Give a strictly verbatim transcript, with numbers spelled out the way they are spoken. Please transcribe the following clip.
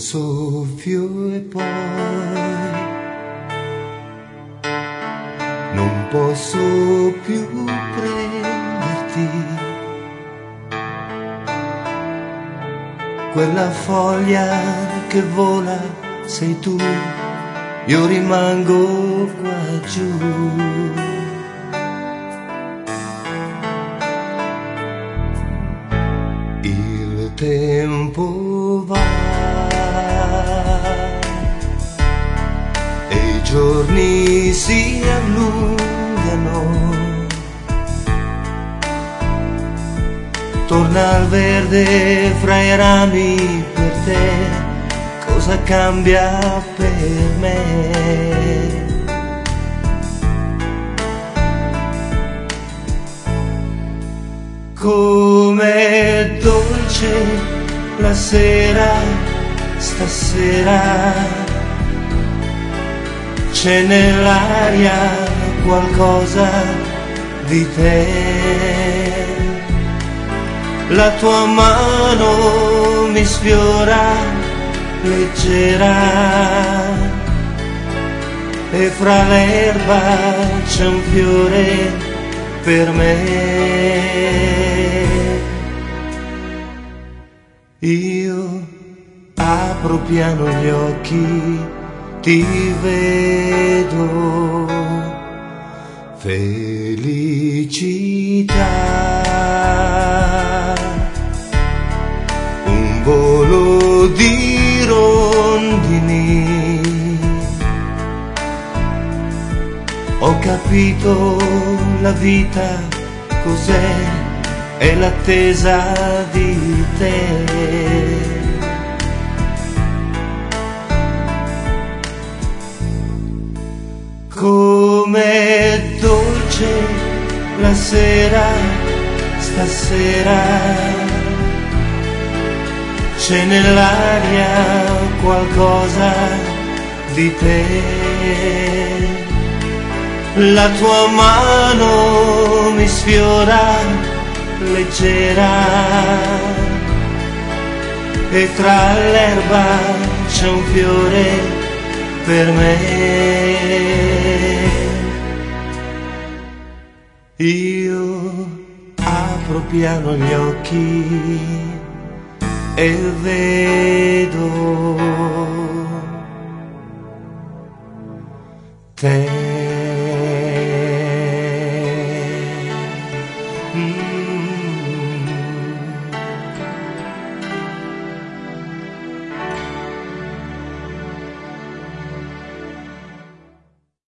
soffio e poi non posso più prenderti. Quella foglia che vola sei tu, io rimango qua giù. Il tempo va e i giorni si allungano. Torna al verde fra i rami per te, cosa cambia per me? Com'è dolce la sera stasera, c'è nell'aria qualcosa di te. La tua mano mi sfiora leggera e fra l'erba c'è un fiore per me. Io apro piano gli occhi, ti vedo, felicità, un volo di rondini. Ho capito la vita cos'è, è l'attesa di te. Com'è dolce la sera stasera, c'è nell'aria qualcosa di te. La tua mano mi sfiora leggera e tra l'erba c'è un fiore per me. Io apro piano gli occhi e vedo te.